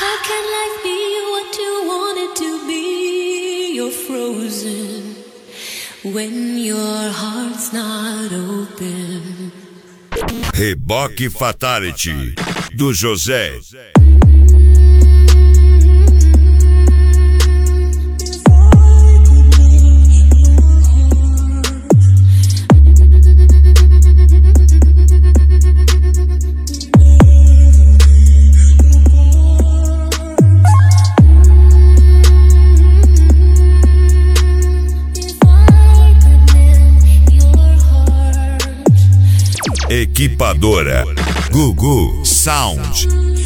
can life be what you want it to be? You're frozen when your heart's not open. Reboque Fatality do José. Equipadora Gugu Sound.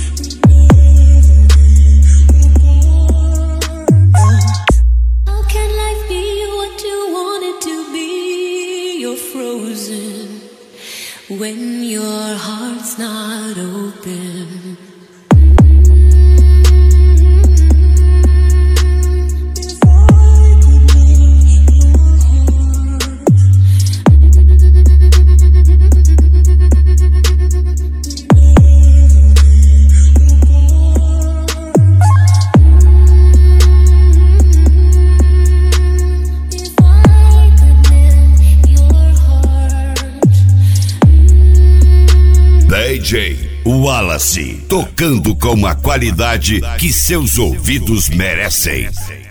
How can life be what you want it to be? You're frozen when your heart's not open. DJ Wallace, tocando com a qualidade que seus ouvidos merecem.